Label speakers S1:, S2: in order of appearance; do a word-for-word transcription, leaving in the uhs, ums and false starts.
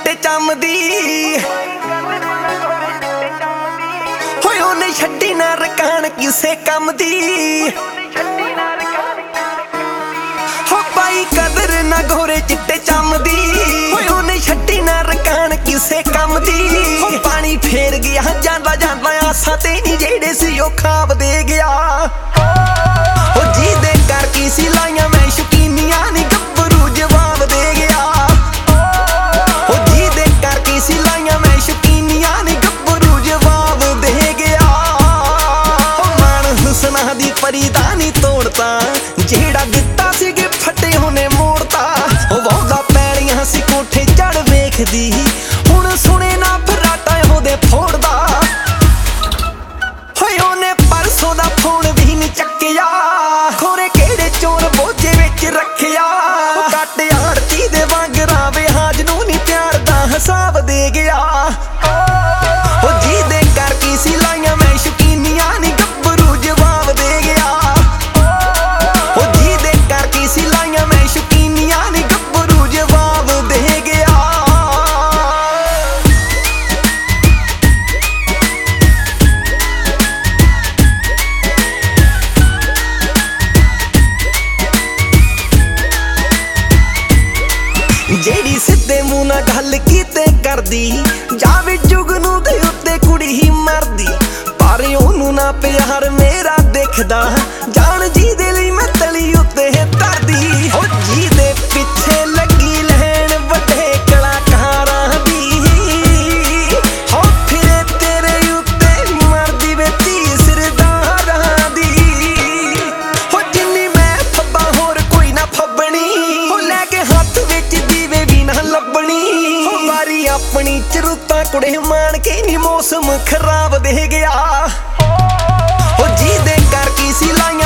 S1: चिट्टे चमदी होए ओने छड्डी ना रकान किसे कम दी हो पाई कदर ना गोरे चिट्टे चमदी होए ओने छड्डी ना रकान किसे कम दी हो पानी फेर गया जांदा जांदा आसां ते नी जेड़े सी ओ खाब दे गया हो जी दे कर की सी लाइयां मैं शकीनियां नी गब्बरू जवाब दे गया हो जी दे कर की सी लाइयां मैं शकीनियां नी गब्बरू जवाब दे गया हो मान हुस्ना दी परीदा नी तोड़ता जेड़ा दिता सी गे फटे होने मोड़ता हो वौदा पैड़ियां सी कोठे चढ़ वेखदी हुण सुने ना फराटा ओदे फोड़दा होए ओने परसों दा फोन भी नी चक्किया खोरे केड़े चोर बोझे विच रखिया कट आड़ती दे वांगरा विहाज नूं नी प्यार दा हिसाब दे गया हो जी दे कर की सी लाइयां मैं शकीनियां नी गब्बरू जवाब दे गया हो जी दे कर की सी लाइयां मैं शकीनियां नी गब्बरू जवाब दे गया जेड़ी सिद्धे मूंह नाल गल कीते करदी जावे जुगनू दे उत्ते कुड़ी ही मरदी पर ओनू ना प्यार मेरा दिखदा जान जी दे लई मैं तली उत्ते तरदी हो जी दे पिछे लगी लैन वड्डे कलाकारां दी हो फिरे तेरे उत्ते मरदी वे तीसरदारां दी हो जिन्नी मैं फब्बा होर कोई ना फब्बनी हो लैके हत्थ विच दीवे भी ना लब्बनी हो वारी अपनी चरुता कुड़े मान के नी मौसम खराब दे गया हो जी दे कर की सी लाइयां